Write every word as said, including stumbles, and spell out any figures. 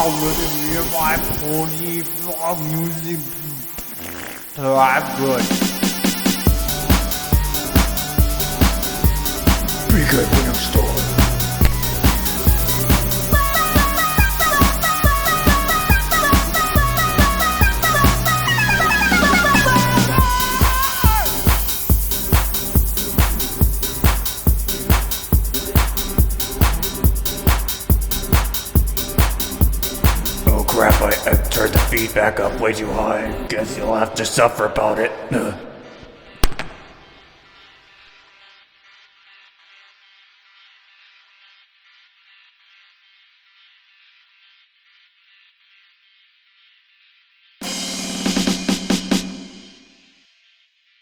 downloading me and my pony for music. So I'm good. Be good when I'm stolen. Oh crap, I, I turned the feed back up way too high. Guess you'll have to suffer about it. Ugh.